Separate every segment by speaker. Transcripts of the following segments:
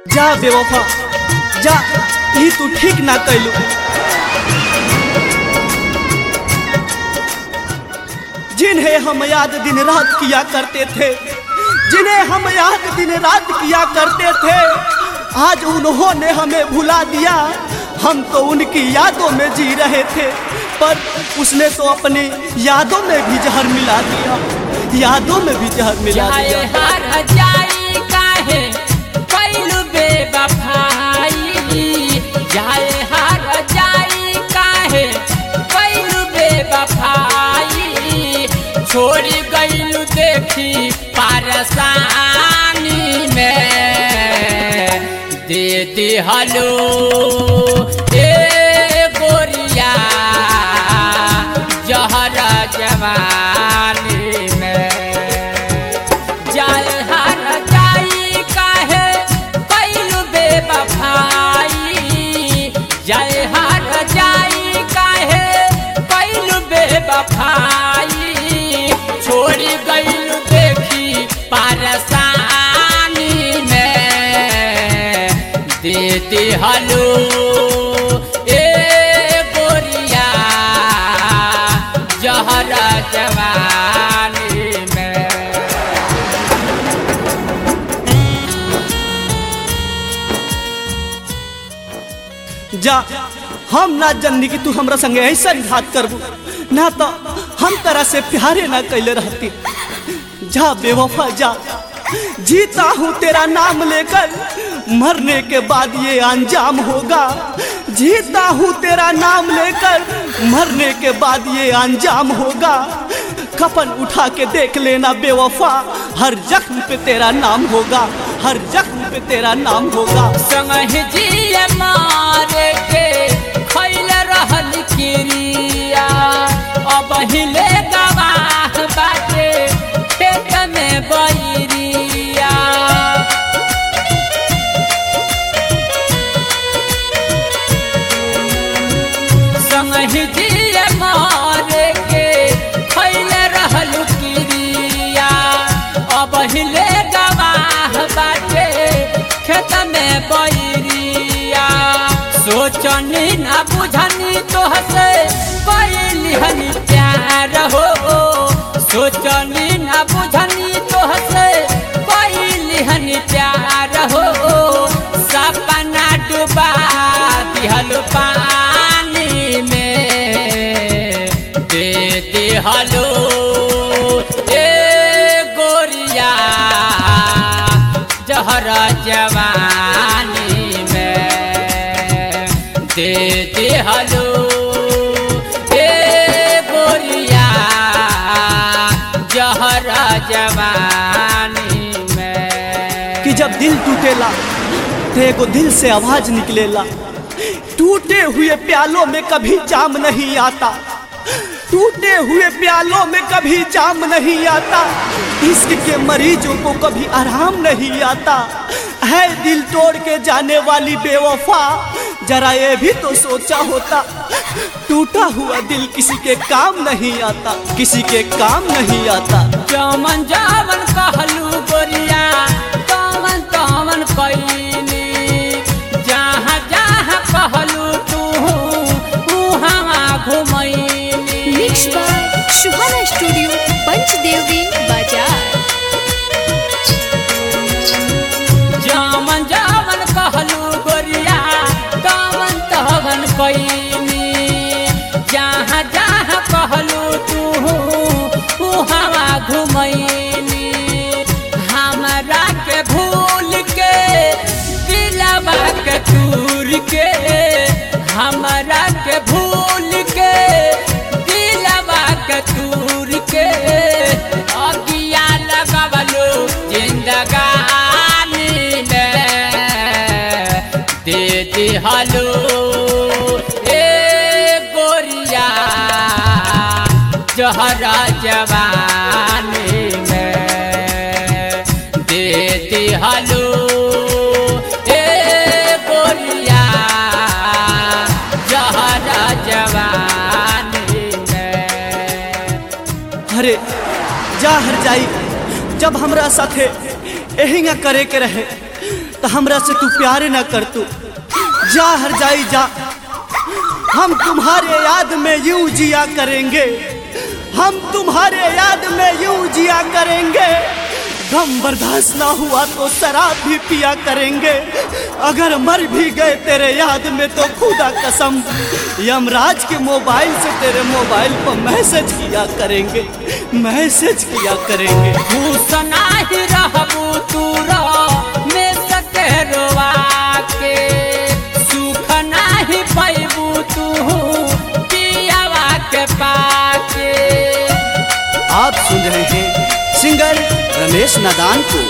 Speaker 1: जा बेवफा जा, ये तू ठीक ना कैलू। जिन्हें हम याद दिन रात किया करते थे, जिन्हें हम याद दिन रात किया करते थे, आज उन्होंने हमें भुला दिया। हम तो उनकी यादों में जी रहे थे, पर उसने तो अपनी यादों में भी जहर मिला दिया, यादों में भी जहर मिला दिया।
Speaker 2: हार जाई काहे कैलू बेवफाई, जाए हार जाई काहे कैलू बेवफाई, छोड़ गईलू देखी परेशानी में, दे दिहलो ए गोरिया जहर जवानी में। जाए हार जाई काहे कैलू बेवफाई, जाए हार जाई काहे कैलू बेवफाई, छोड़ गईलू देखी परेशानी में, दे दिहलो ए गोरिया जहर जवानी में।
Speaker 1: जा, हम ना जाननी कि तू हमरा संगे ऐसा घात करबू, ना तो हम तरह से प्यारे ना कैले रहती। जा बेवफा जा, जीता हूँ तेरा नाम लेकर, मरने के बाद ये अंजाम होगा। जीता हूँ तेरा नाम लेकर, मरने के बाद ये अंजाम होगा। कफन उठा के देख लेना बेवफा, हर जख्म पे तेरा नाम होगा, हर जख्म पे तेरा नाम होगा।
Speaker 2: संग जिए मारे के खैल रहल किरिया, अब हिले गवाह बाटे पेट में बैरिया। संग जिए मारे के खैल रहल किरिया, अब हिले गवाह बाटे खेत में बैरिया। सोचनी ना बुझनी तोहसे कैली हनी प्यार हो, सोचनी ना बुझनी तोहसे कैली हनी प्यार हो, सपना डुबा दिहल पानी में, दे दिहलो ए गोरिया जहर जवानी में, दे दिहलो ए गोरिया जहर जवानी में।
Speaker 1: कि जब दिल टूटेला तो एगो दिल से आवाज निकलेला, टूटे हुए प्यालों में कभी जाम नहीं आता, टूटे हुए प्यालों में कभी जाम नहीं आता, इश्क के मरीजों को कभी आराम नहीं आता। है दिल तोड़ के जाने वाली बेवफा, जरा ये भी तो सोचा होता, टूटा हुआ दिल किसी के काम नहीं आता, किसी के काम नहीं आता।
Speaker 2: जमन जावन कहलू गोरिया तमन तमन कैनी, जहाँ जहाँ कहलू तू वहाँ घुमैनी।
Speaker 3: Mix by Suhana studio Panchdevi बाजार।
Speaker 2: जमन जावन कहलू गोरिया तमन तमन कैनी, जहाँ जहाँ कहलू तू वहाँ घुमैनी। हमरा के भूल के दिलवा के चूर के, हमरा के भूल के दिलवा के चूर के, अगिया लगवलो जिंदगानी में, दे दिहलो ए गोरिया जहर जवानी में, दे दिहलो ए गोरिया जहर जवानी में।
Speaker 1: अरे जा हर जाई, जब हमरा साथे एहिंगा करे के रहे तो हमरा से तू प्यार ना कर तू। जा हर जाई जा, हम तुम्हारे याद में यूं जिया करेंगे, हम तुम्हारे याद में यूं जिया करेंगे। गम बर्दाश्त ना हुआ तो शराब भी पिया करेंगे, अगर मर भी गए तेरे याद में तो खुदा कसम यमराज के मोबाइल से तेरे मोबाइल पर मैसेज किया करेंगे, मैसेज किया करेंगे।
Speaker 2: खुश नाही रहबू तू में सके रोवा के, सुख नाही पैबू तू पियावा के पाके।
Speaker 1: आप सुन रहे हैं सिंगर रमेश नादान को।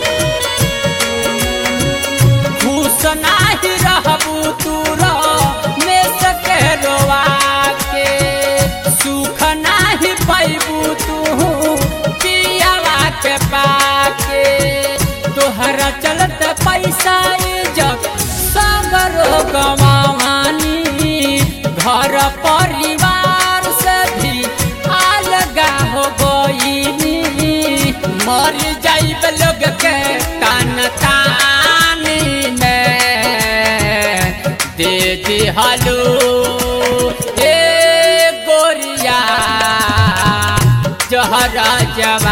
Speaker 2: खुश नाही रहबू तू में सके रोवा के, सुख नाही पैबू तू पियावा के पाके। तोहरा चलत पैसा जब सगरो गवानी, घर परिवार से भी अलगा हो गईनी। मर जाइब लोग के तान तानी में दे दिहलो ए गोरिया जहरा जवानी